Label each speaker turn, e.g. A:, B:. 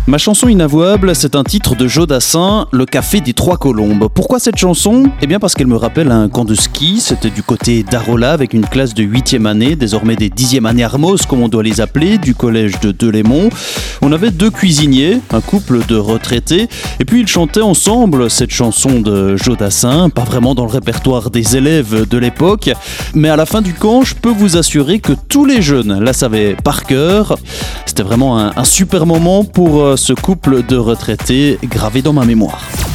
A: Ma chanson inavouable, c'est un titre de Jodassin, Le Café des Trois Colombes. Pourquoi cette chanson ? Eh bien parce qu'elle me rappelle un camp de ski, c'était du côté d'Arola avec une classe de 8e année, désormais des 10e année Armos comme on doit les appeler, du collège de Delémont. On avait 2 cuisiniers, un couple de retraités, et puis ils chantaient ensemble cette chanson de Jodassin, pas vraiment dans le répertoire des élèves de l'époque, mais à la fin du camp, je peux vous assurer que tous les jeunes la savaient par cœur. C'était vraiment un super moment pour ce couple de retraités gravé dans ma mémoire.